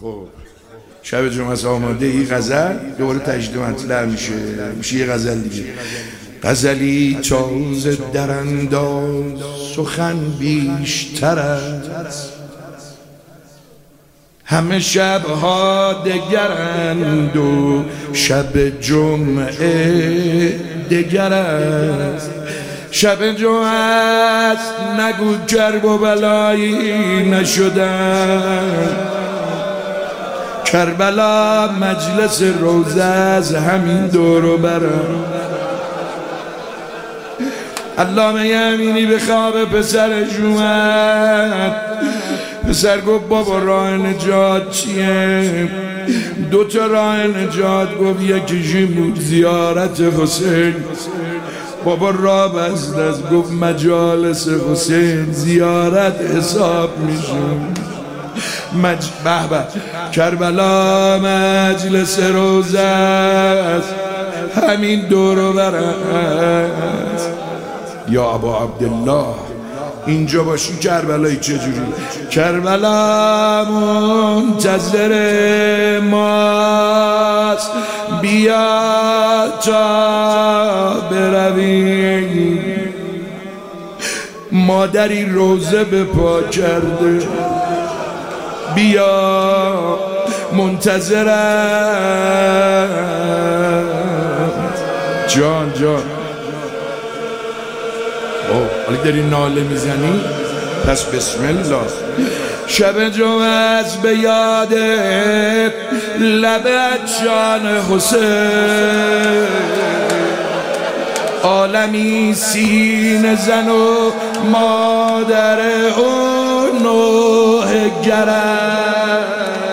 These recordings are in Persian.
خب شب جمعه آماده ای غزل دوباره تجدید مطلع میشه یه غزل دیگه. غزلی تازه در انداز سخن بیشتر است، همه شبها دگرند و شب جمعه دگر است. شب جمعه است نگو کرب و بلایی نشدن، کربلا مجلس روزه از همین دور و برم. علامه یمینی به خواب پسرش اومد، پسر گفت بابا راه نجات چیه؟ دوتا راه نجات گفت، یکیشی بود زیارت حسین. بابا راه بست از گفت مجالس حسین زیارت حساب میشه. به کربلا مجلس روزه است همین دور و بر است. یا ابا عبدالله اینجا باشی کربلایی چجوری؟ کربلا منتظر ماست، بیا تا برویم. مادری روزه به پا کرده، بیا منتظرم. جان حالا داری ناله میزنی پس بسم الله. شب جمعه از به یاد لب جان حسین، عالمی سینه زن و مادر اون نوح گرم.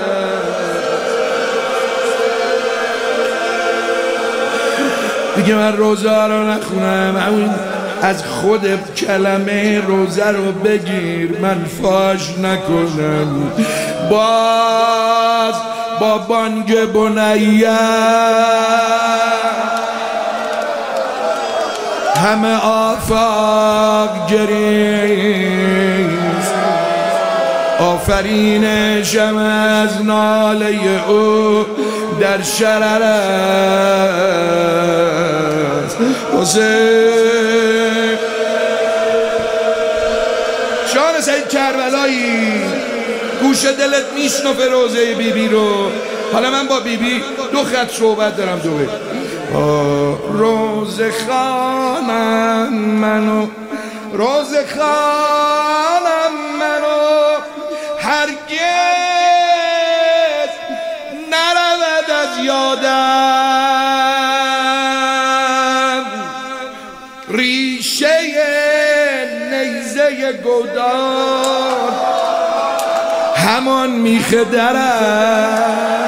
دیگه من روزه رو نخونم، همین از خود کلمه روزه رو بگیر، من فاش نکنم. باز با بانگ بنیه همه آفاق گریست، آفرین شم از ناله او در شرر است. حسین جان سید کربلایی، گوش دلت میشنفه روزه بیبی رو. حالا من با بیبی دو خط صحبت دارم. روزه خانم منو، روزه خانم منو، هرگز نرود از یادم. ریشه نیزه گودار همان میخه درست.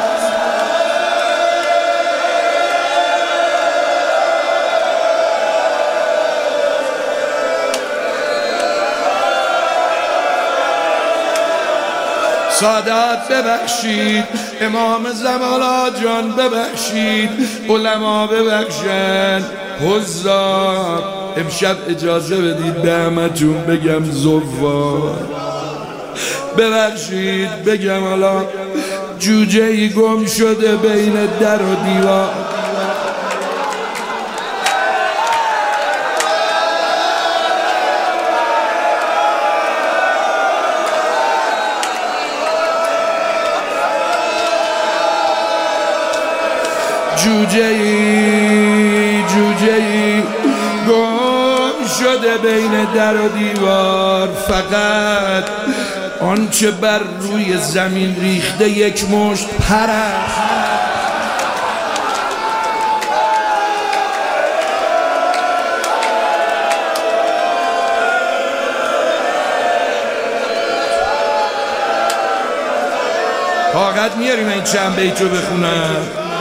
سادات ببخشید، امام زمان جان ببخشید، علما ببخشن، حضار امشب اجازه بدید به همتون بگم زوار ببخشید. بگم حالا جوجه ای گم شده بین در و دیوار، جوجه ای گم شده بین در و دیوار. فقط آنچه بر روی زمین ریخته یک مشت پر است. طاقت میاریم این چند بیتو بخونم؟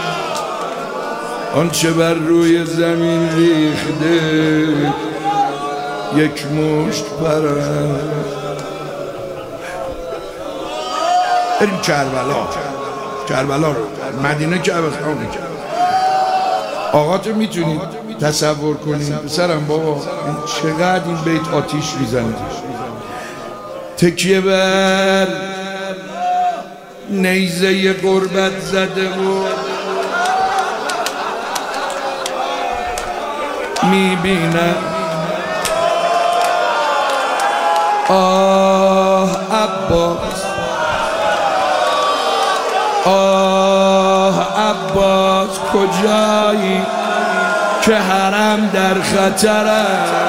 آنچه بر روی زمین ریخته یک مشت پر است. بریم کربلا مدینه که خانه. آقا تو میتونید تصور کنید پسرم بابا چقدر این بیت آتیش میزنه. تکیه بر نیزه غربت زده و میبینم آه عباس، آه عباس کجایی که حرم در خطره،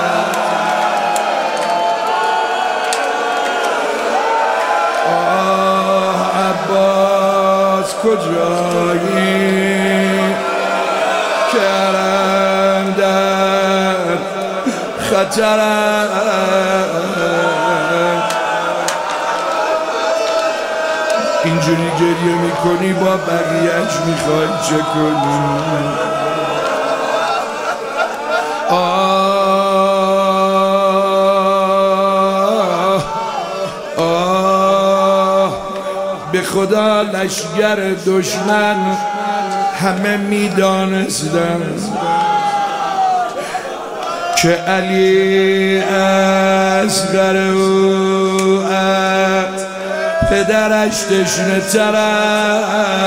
آه عباس کجایی که حرم در خطره. اینجوری گریه میکنی با بقیه‌اش میخوای چه کنی؟ آه آه به خدا لشگر دشمن همه میدانستن که علی اصغر او پدرش تشنه تره.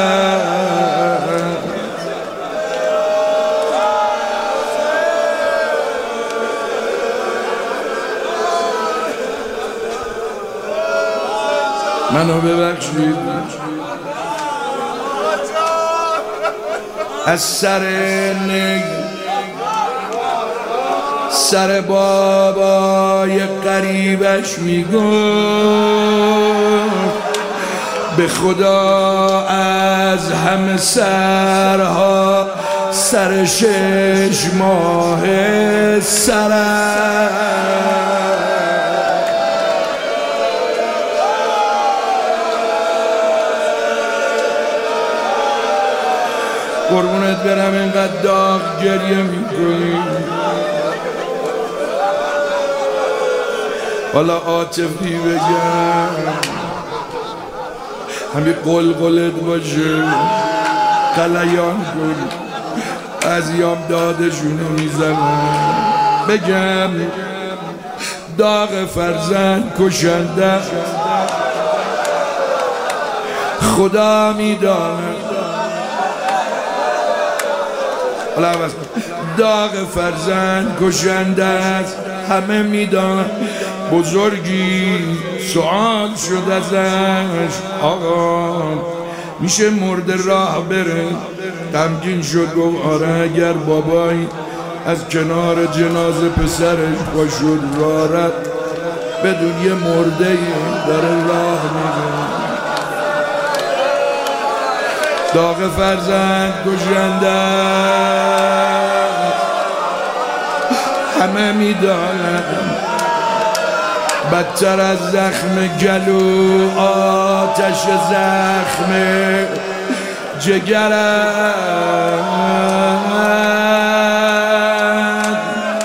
منو ببخشید از سر سر بابای قریبش میگفت به خدا از همه سرها سر 6 ماه سرم، قربونت برم اینقدر داغ گریه میکنی. حالا عاطفی بگم همین قلقلت باشه، قلیان کن از یام دادشونو میزنم. بگم داغ فرزند کشنده خدا میدانه. حالا عوض کن داغ فرزند کشنده است همه میدانن. بزرگی سوال شد ازش آقا میشه مرد راه بره؟ غمگین شد گفت آره اگر بابایی از کنار جنازه پسرش با شد راه رفت بدون یه مرده داره راه میره. داغ فرزند کشنده همه میدانن، بدتر از زخم گلو آتش زخم جگرم.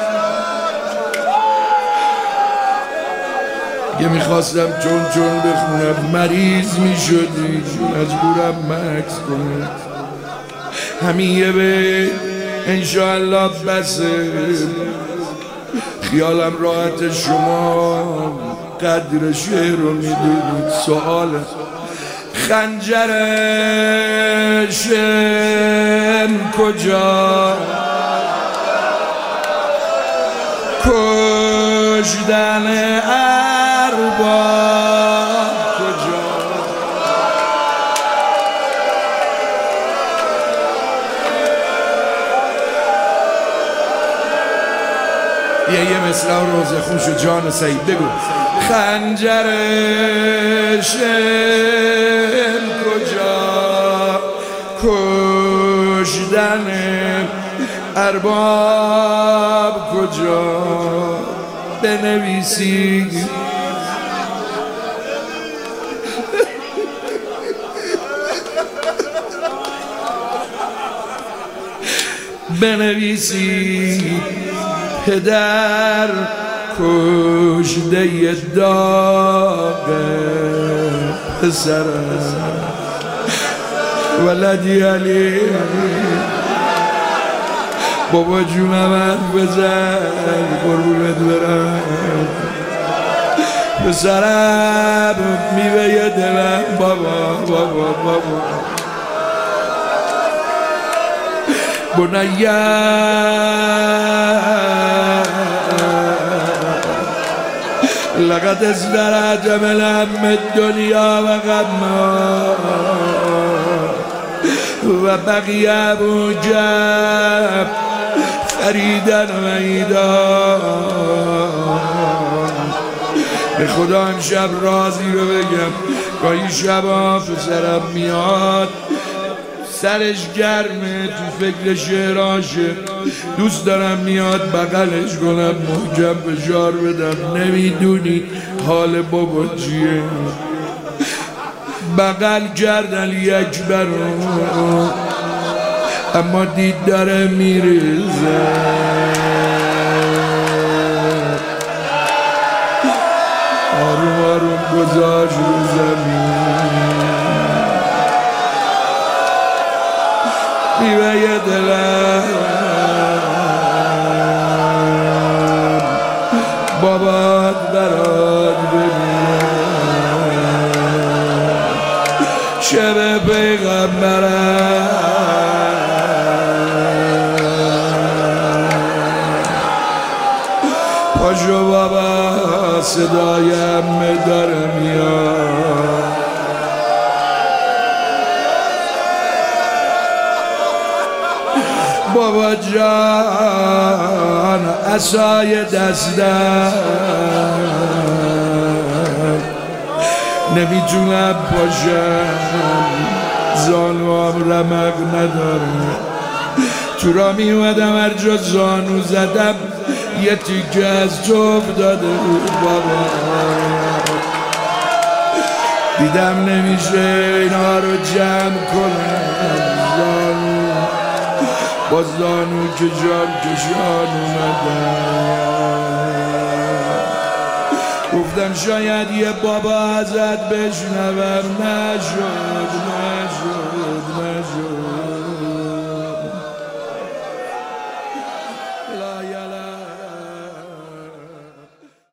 یه میخواستم چون بخونم مریض میشدی مجبورم مکس کنم. همین یه به انشاءالله بسه. خیالم راحت شما قدر شعر رو میدونید. سوال خنجر شعر کجا کشتن ارباب کجا؟ یه مصرع روزه خوش و جان سعید بگو. خنجر شم کجا کشتن ارباب کجا؟ بنویسی بنویسی پدر کشته داغ پسرم ولدی علی. بابا جونم حرف بزن قربونت برم. پسرم میوه دلم بابا بابا بابا بنیا لقد ازدرت من هم الدنیا و غمها و بقی ابو جب فریدن و ایدان. به خدا امشب رازی رو بگم گاهی شبا پسرم میاد سرش گرمه تو فکر شعراشه دوست دارم میاد بغلش کنم محکم فشار بدم نمیدونی حال بابا چیه بغل کردن یک برام اما دید داره میریزه آروم آروم گذاشت رو زمین میوه دلم بابات برات ببینم شب پیغمبرم پاشو بابا صدایم داره میاد بابا جان عصای دستم نمیتونم پاشم زانوام رمق نداره تو را میومدم هر جا زانو زدم یه تیکه از تو افتاده بود بابا دیدم نمیشه اینا رو جمع کنم زانو با زانو که جان کشان اومدم گفتم شاید یه بابا ازت بشنوم نشد